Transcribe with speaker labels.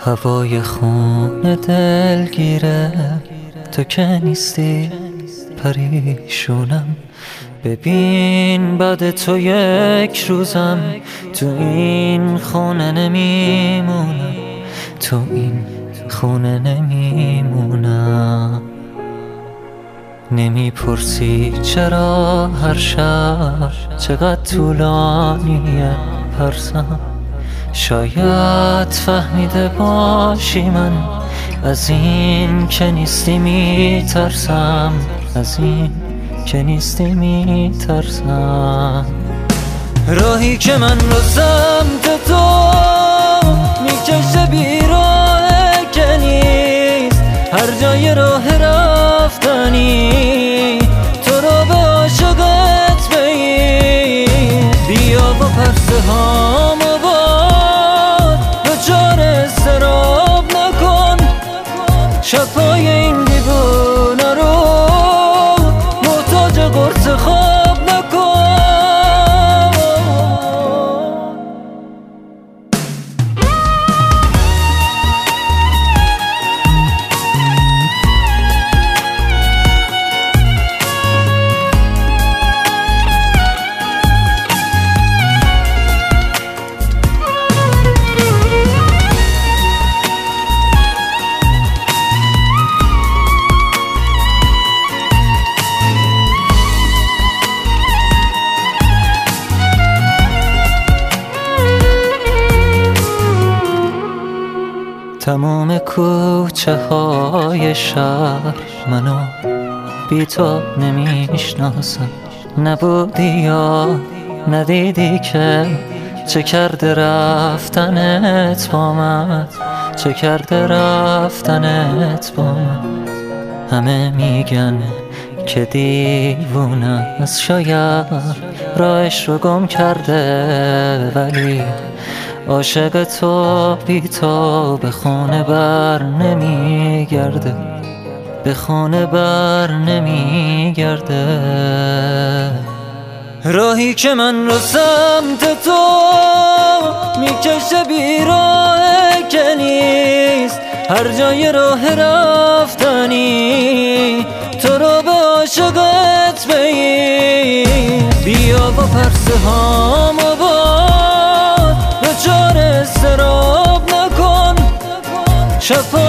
Speaker 1: هوای خون دلگیره تو که نیستی پریشونم. ببین بعد تو یک روزم تو این خونه نمیمونم، تو این خونه نمیمونم. نمیپرسی چرا هر شب چقدر طولانیه پرسم. شاید فهمیده باشی من از این که نیستی میترسم، از این که نیستی میترسم. راهی که من رو سمت تو میکشه بیراه که نیست، هر جای راه رفتنی تو رو به عاشقت بگیر. بیا با پرسه هامو دچار استراب نکن، شبای این دیوونه رو محتاج قرص خواب نکن. تمام کوچه های شهر منو بی تو نمیشناسم. نبودی یا ندیدی که چه کرده رفتنت با من، چه کرده رفتنت با من. همه میگن که دیوونه از شاید راهش رو گم کرده، ولی عاشق تو بی تو به خونه بر نمیگرده، به خونه بر نمیگرده. راهی که من رو سمت تو میکشه بیراه که نیست، هر جای راه رفتنی تو رو به عاشقت بگیر. بیا با پرسه هامو دچار استراب نکن، شفا